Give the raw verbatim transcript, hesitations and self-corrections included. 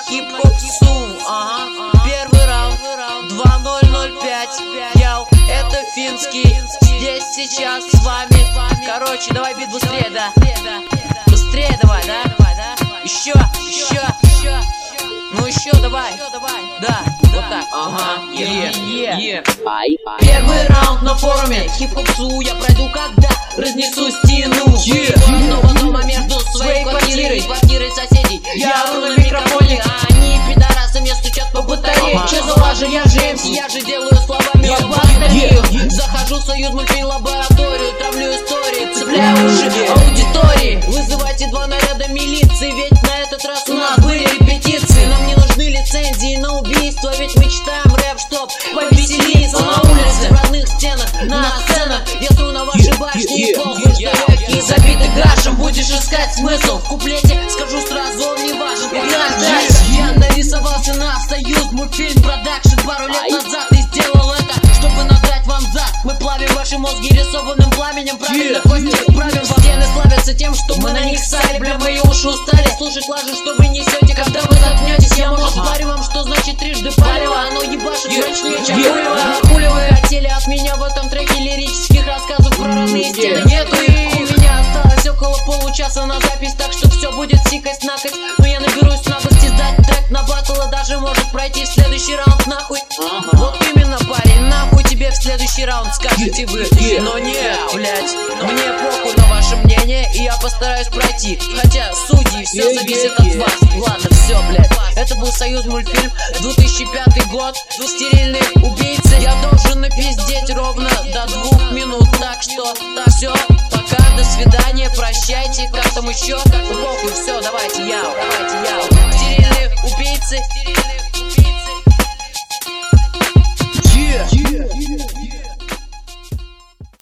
хип-хоп сум. Ага, первый раунд, два ноль ноль пять. Яу, это финский. Здесь сейчас с вами. Короче, давай бит быстрее, да. Быстрее давай, да. Еще, еще, еще. Ну еще давай, да, вот так. Ага, е, е. Первый раунд на форуме хип-хопсу я пройду, когда разнесу стену нового дома между своей квартирой и квартирой соседей. Я ору на микрофоне, а они пидорасы мне стучат по батарее. Че за лажа, я же эм си, я же делаю словами лоботомию. Захожу в союз мультфильм лабораторию, травлю истории, цепляю уши аудитории. Вызывайте два наряда милиции, ведь на этот раз у нас были репетиции. Нам не нужны лицензии на убийство, ведь мы читаем рэп, чтоб повеселиться. На улице, в родных стенах, на сценах я стру на ваши башни и похуй, что легкие забиты гашем. Будешь искать смысл в куплете, скажу сразу, он не важен. Итак, дальше я нарисовался на союз мультфильм продакшн пару лет назад и сделал это, чтобы надать вам зад. Мы плавим ваши мозги рисованным пламенем, правильно кости правим. Стены славятся тем, что мы на них ссали. Бля, мои уши устали слушать лажи, что вы несете. Когда вы заткнетесь, я может спарю вам, что значит трижды палево. Оно ебашит мощнее, чем хуево. Хули вы хотели от меня в этом треке лирических рассказов про родные стены? Нету их. У меня осталось около получаса на запись, так что все будет сикость-накость. Но я наберусь наглости сдать трек на батл, и даже может пройти в следующий раунд нахуй. Вот именно, парень, нахуй тебе в следующий раунд скажете вы. Но нет, блять, мне похуй на ваше мнение, и я постараюсь пройти. Хотя, судьи, все зависит от вас. Ладно, все, блять. Это был Союз мультфильм, две тысячи пятый год. Стерильные убийцы. Я должен напиздеть ровно до двух минут. Так что, так, все, пока, до свидания, прощайте. Как там еще? Похуй, все, давайте, яу, давайте, яу. Стерильные убийцы.